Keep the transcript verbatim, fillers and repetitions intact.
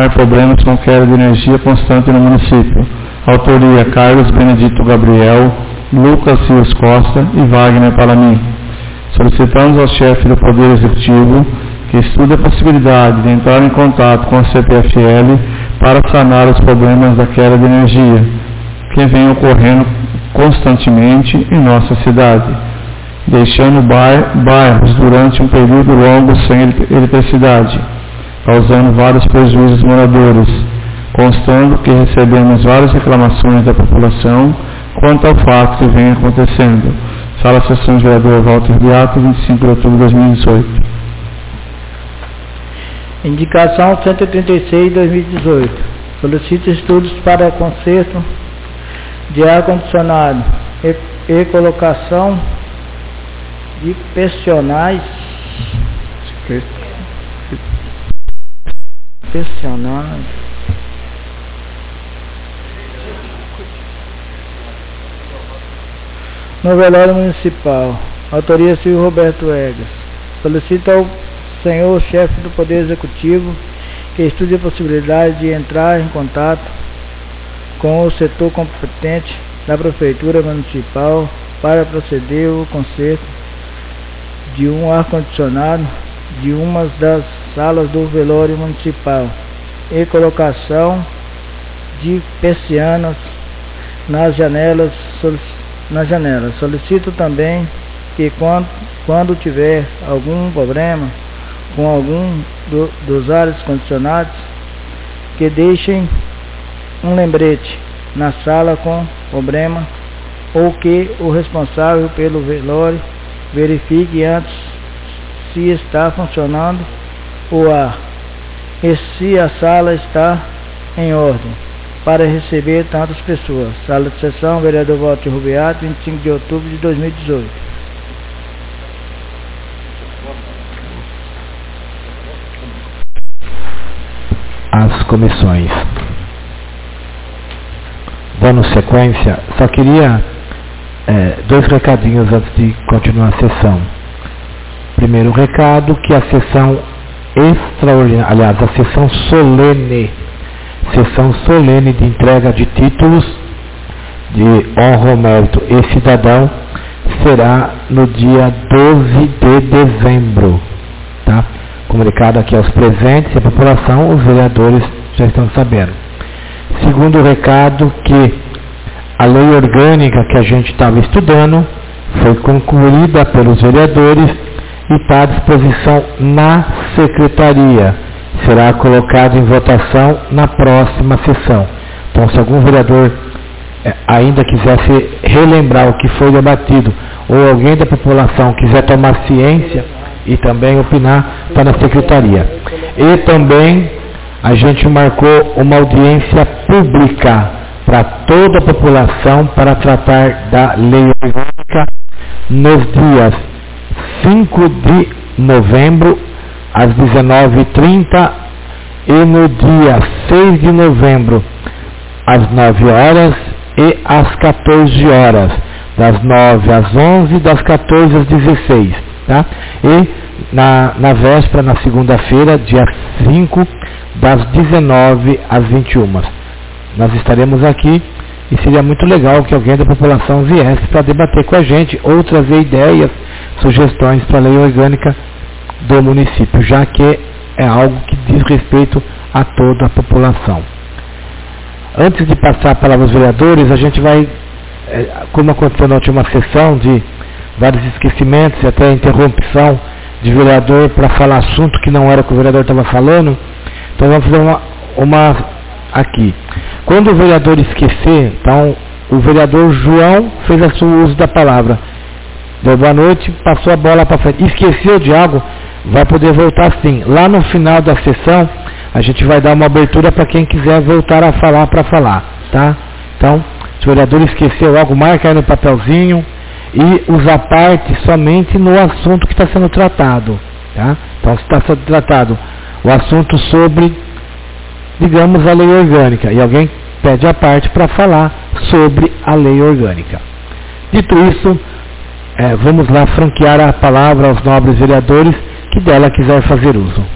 sanar problemas com queda de energia constante no município. Autoria: Carlos Benedito Gabriel, Lucas Rios Costa e Wagner Palamim. Solicitamos ao chefe do Poder Executivo que estude a possibilidade de entrar em contato com a C P F L para sanar os problemas da queda de energia, que vem ocorrendo constantemente em nossa cidade, deixando bairros durante um período longo sem eletricidade, causando vários prejuízos aos moradores, constando que recebemos várias reclamações da população quanto ao fato que vem acontecendo. Sala Sessão de Vereador Walter Beato, vinte e cinco de outubro de dois mil e dezoito. Indicação cento e trinta e seis de dois mil e dezoito. Solicita estudos para conserto de ar-condicionado e, e colocação de personagens personagens no velório municipal. Autoria: Silvio Roberto Egas. Solicita ao senhor chefe do Poder Executivo que estude a possibilidade de entrar em contato com o setor competente da Prefeitura Municipal para proceder ao conserto de um ar-condicionado de uma das salas do velório municipal e colocação de persianas nas janelas. Nas janelas. Solicito também que quando, quando tiver algum problema com algum do, dos ares condicionados, que deixem um lembrete na sala com problema, ou que o responsável pelo velório verifique antes se está funcionando o ar e se a sala está em ordem para receber tantas pessoas. Sala de sessão, vereador Walter Rubiato, vinte e cinco de outubro de dois mil e dezoito. As comissões. Dando sequência, só queria é, dois recadinhos antes de continuar a sessão. Primeiro recado, que a sessão extraordinária, aliás, a sessão solene, sessão solene de entrega de títulos de honra ao mérito e cidadão será no dia doze de dezembro, tá? Comunicado aqui aos presentes e à população, os vereadores já estão sabendo. Segundo recado, que a lei orgânica que a gente estava estudando foi concluída pelos vereadores e está à disposição na secretaria. Será colocado em votação na próxima sessão. Então, se algum vereador eh, ainda quisesse relembrar o que foi debatido, ou alguém da população quiser tomar ciência e também opinar, está na secretaria. E também a gente marcou uma audiência pública para toda a população para tratar da lei orgânica nos dias cinco de novembro às dezenove e trinta e no dia seis de novembro às nove horas e às quatorze horas, das nove às onze, das quatorze às dezesseis, tá? E na, na véspera, na segunda-feira, dia cinco, das dezenove às vinte e uma. Nós estaremos aqui e seria muito legal que alguém da população viesse para debater com a gente ou trazer ideias, sugestões para a lei orgânica do município, já que é algo que diz respeito a toda a população. Antes de passar a palavra aos vereadores, a gente vai, como aconteceu na última sessão, de vários esquecimentos e até interrupção de vereador para falar assunto que não era o que o vereador estava falando, então vamos fazer uma, uma aqui. Quando o vereador esquecer, então o vereador João fez o uso da palavra, deu boa noite, passou a bola para frente, esqueceu de algo, vai poder voltar sim. Lá no final da sessão, a gente vai dar uma abertura para quem quiser voltar a falar para falar, tá? Então, se o vereador esqueceu algo, marca aí no papelzinho e usa parte somente no assunto que está sendo tratado, tá? Então, se está sendo tratado o assunto sobre, digamos, a lei orgânica, e alguém pede a parte para falar sobre a lei orgânica. Dito isso, é, vamos lá franquear a palavra aos nobres vereadores que dela quiser fazer uso.